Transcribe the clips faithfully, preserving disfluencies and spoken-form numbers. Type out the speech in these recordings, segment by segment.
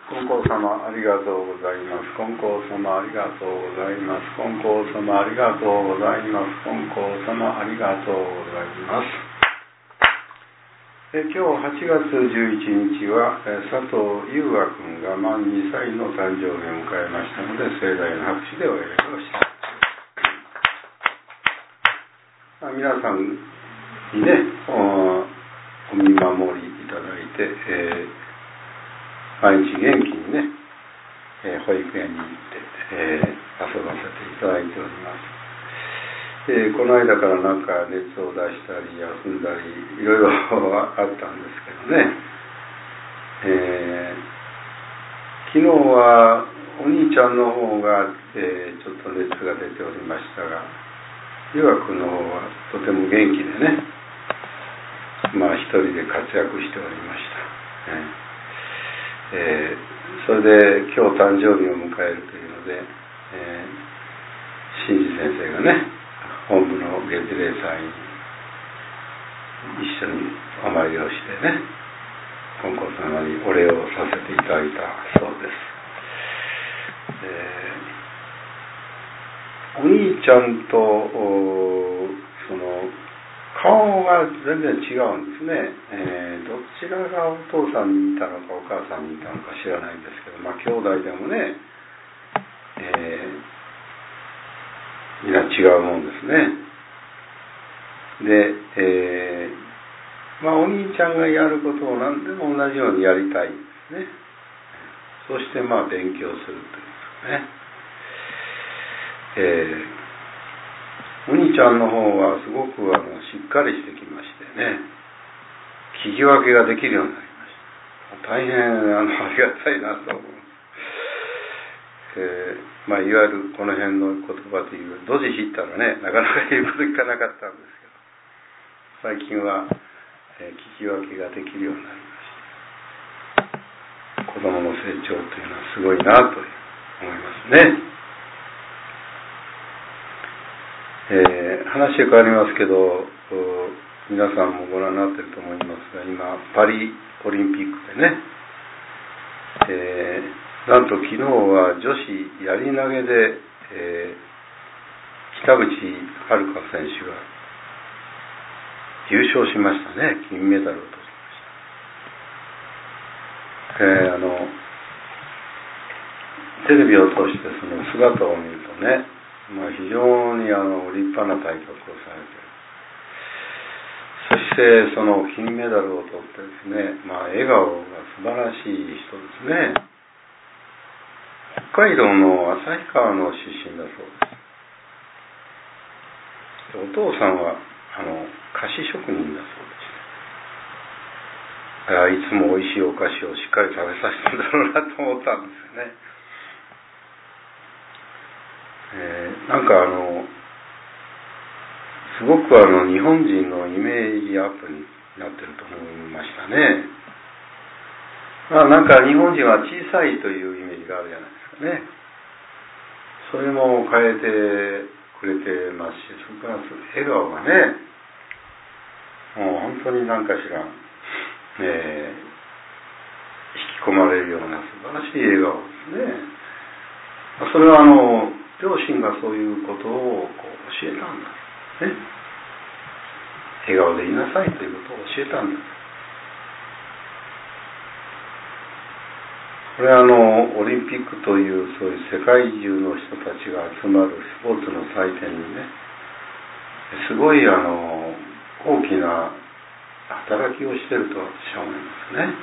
金光様ありがとうございます。金光様ありがとうございます。金光様ありがとうございます。金光様ありがとうございます。え今日はちがつじゅういちにちはえ佐藤優雅君が満にさいの誕生日を迎えましたので、盛大な拍手でお祝いをした。皆さんにね お, お見守りいただいて、えー毎日元気にね、えー、保育園に行って、えー、遊ばせていただいております。えー、この間からなんか熱を出したり休んだりいろいろあったんですけどね、えー、昨日はお兄ちゃんの方が、えー、ちょっと熱が出ておりましたが、優愛君の方はとても元気でね、まあ一人で活躍しておりました、ね。えー、それで今日誕生日を迎えるというので、えー、新次先生がね本部の月例祭に一緒にお参りをしてね、金光様にお礼をさせていただいたそうです。えー、お兄ちゃんとその顔が全然違うんですね、えー、どちらがお父さんに似たのかお母さんに似たのか知らないんですけど、まあ兄弟でもね、えー、みんな違うもんですね。で、えー、まあお兄ちゃんがやることを何でも同じようにやりたいんですね。そしてまあ勉強するというね、えーお兄ちゃんの方はすごくあのしっかりしてきましてね、聞き分けができるようになりました。大変あのありがたいなと思う。えー、まあいわゆるこの辺の言葉でいうドジ引ったらね、なかなか言うこと聞かなかったんですけど、最近は、えー、聞き分けができるようになりました。子供の成長というのはすごいなと思いますね。えー、話が変わりますけど、皆さんもご覧になっていると思いますが、今パリオリンピックでね、えー、なんと昨日は女子やり投げで、えー、北口榛花選手が優勝しましたね。金メダルを取りました。えー、あのテレビを通してその姿を見るとね、まあ、非常にあの立派な体格をされている。そしてその金メダルを取ってですね、まあ、笑顔が素晴らしい人ですね。北海道の旭川の出身だそうです。お父さんはあの菓子職人だそうです。いつもおいしいお菓子をしっかり食べさせたんだろうなと思ったんですよね。えー、なんかあのすごくあの日本人のイメージアップになってると思いましたね。まあ、なんか日本人は小さいというイメージがあるじゃないですかね。それも変えてくれてますし、それから笑顔がね、もう本当に何かしら、えー、引き込まれるような素晴らしい笑顔ですね。それはあの両親がそういうことをこう教えたんだ、ね、笑顔でいなさいということを教えたんだ。これはあのオリンピックというそういう世界中の人たちが集まるスポーツの祭典にね、すごいあの大きな働きをしていると私は思いますね。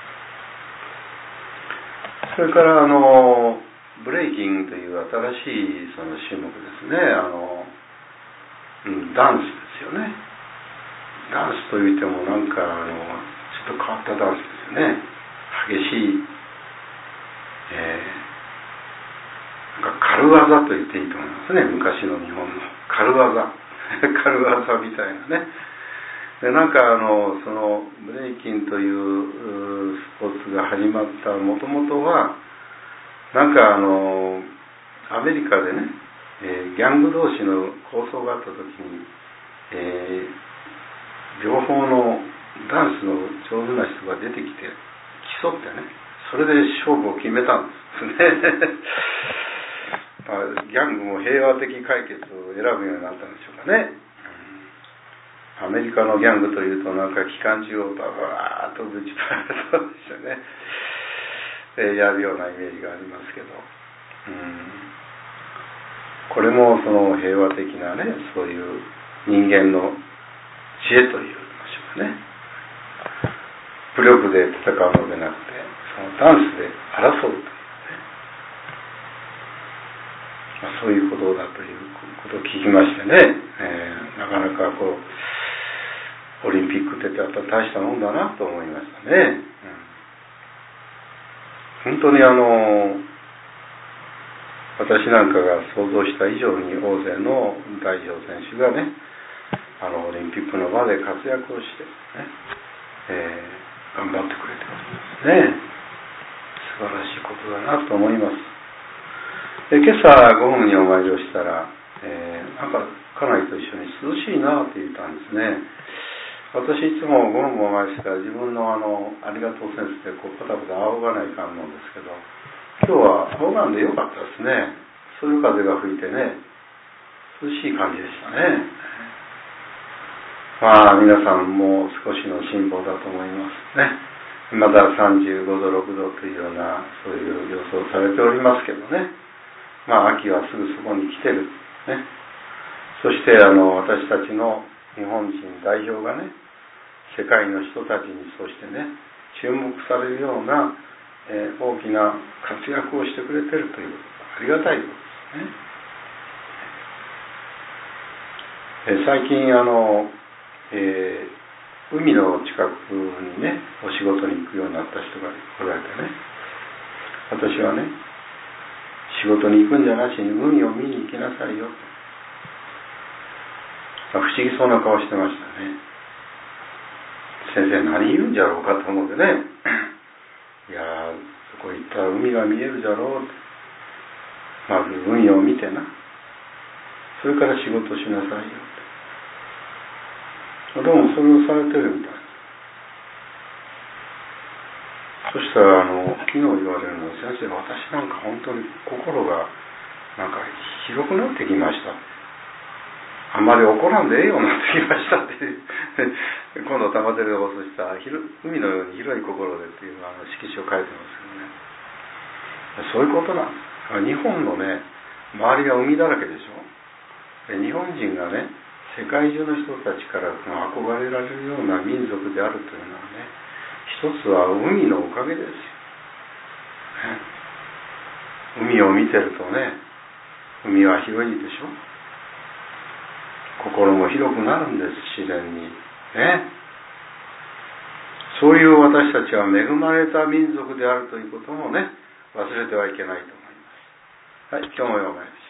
それからあのブレイキングという新しいその種目ですね。あの、うん、ダンスですよね。ダンスといってもなんかあのちょっと変わったダンスですよね。激しい、えー、なんか軽技と言っていいと思いますね。昔の日本の軽技軽技みたいなね。でなんかあのそのブレイキンというスポーツが始まったもともとはなんかあのアメリカでね、えー、ギャング同士の抗争があった時に、えー、両方のダンスの上手な人が出てきて競ってね、 それで勝負を決めたんですねギャングも平和的解決を選ぶようになったんでしょうかね。アメリカのギャングというとなんか機関銃をバーッとぶちまけそうですよね、えー、やるようなイメージがありますけど、うん、これもその平和的なね、そういう人間の知恵といいましょうかね。武力で戦うのでなくて、そのダンスで争うというね、まあ、そういうことだということを聞きましてね、えー、なかなかこうオリンピックってやっぱ大したもんだなと思いましたね、うん、本当にあの私なんかが想像した以上に大勢の代表選手がね、あのオリンピックの場で活躍をして、ね、えー、頑張ってくれてますね。素晴らしいことだなと思います。で、今朝ごふんにお参りをしたら、えー、なんか家内と一緒に涼しいなって言ったんですね。私いつもごふんもお参りしたら自分のあのありがとうセンスでこうパタパタ仰がないかんのですけど、今日は仰がんでよかったですね。そういう風が吹いてね、涼しい感じでしたね。まあ皆さんも少しの辛抱だと思いますね。まださんじゅうごどろくどというようなそういう予想されておりますけどね。まあ秋はすぐそこに来てる、ね、そしてあの私たちの日本人代表がね、世界の人たちにそしてね注目されるような、えー、大きな活躍をしてくれてるというありがたいことですね。えー、最近あの、えー、海の近くにねお仕事に行くようになった人がおられてね、私はね、仕事に行くんじゃなしに海を見に行きなさいよと、不思議そうな顔してましたね。先生何言うんじゃろうかと思ってねいやー、そこ行ったら海が見えるじゃろうと、まず海を見てな、それから仕事しなさいよと。どうもそれをされてるみたい。そしたらあの昨日言われるのは、先生私なんか本当に心がなんか広くなってきました、あんまり怒らんでええようになってきましたって今度玉手で放送した海のように広い心でっていうあの色紙を書いてますけどね、そういうことなんです。日本のね周りが海だらけでしょ。日本人がね世界中の人たちから憧れられるような民族であるというのはね、一つは海のおかげですよ、ね、海を見てるとね、海は広いでしょ、心も広くなるんです、自然にね。そういう私たちは恵まれた民族であるということもね忘れてはいけないと思います。はい、今日もお参り